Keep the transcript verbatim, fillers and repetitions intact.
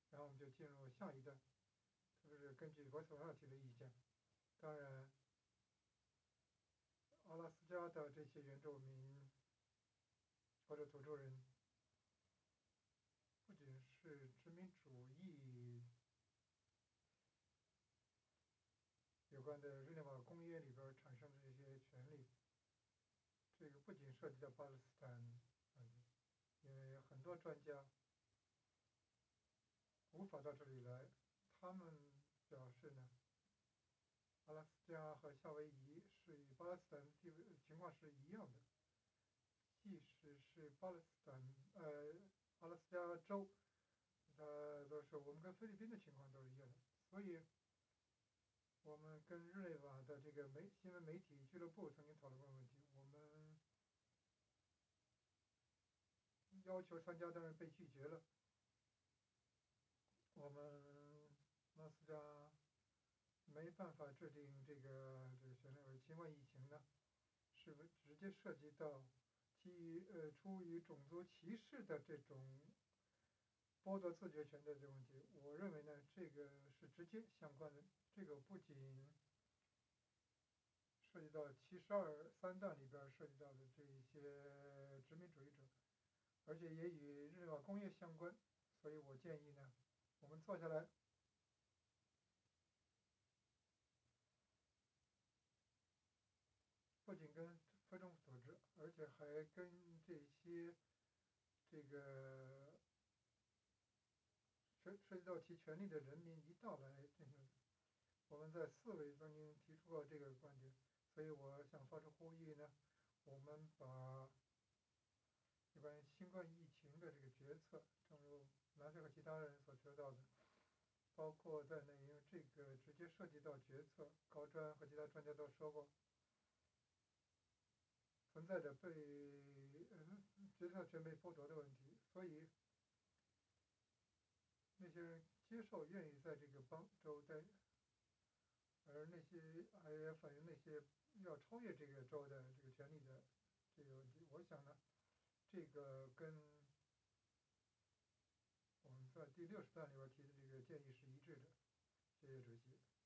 然后我们就进入下一段，这是根据博索尔提的意见。当然，阿拉斯加的这些原住民或者土著人，不仅是殖民主义有关的日内瓦公约里边产生的这些权利，这个不仅涉及到巴勒斯坦问题，因为很多专家无法到这里来，他们表示呢，阿拉斯加和夏威夷是与巴勒斯坦地位情况是一样的，即使是巴勒斯坦呃阿拉斯加州，呃都是我们跟菲律宾的情况都是一样的，所以我们跟日内瓦的这个媒新闻媒体俱乐部曾经讨论过问题，我们要求参加，但是被拒绝了。我们阿拉斯加没办法制定这个这个选择，新冠疫情呢，是不是直接涉及到基于呃出于种族歧视的这种剥夺自决权的这个问题？我认为呢，这个是直接相关的。这个不仅涉及到七十二三段里边涉及到的这一些殖民主义者，而且也与日内瓦公约相关，所以我建议呢，我们坐下来，不仅跟非政府组织，而且还跟这些这个涉涉及到其权利的人民一道来进行。我们在四委曾经提出过这个观点，所以我想发出呼吁呢，我们把有关新冠疫情的这个决策，正如南非和其他人所说到的，包括在内，因为这个直接涉及到决策，高专和其他专家都说过，存在着被嗯决策权被剥夺的问题，所以那些人接受愿意在这个邦州待，而那些还也反映那些要超越这个州的这个权利的这个问题。我想呢，这个跟我们在第六十段里边提的这个建议是一致的。谢谢主席。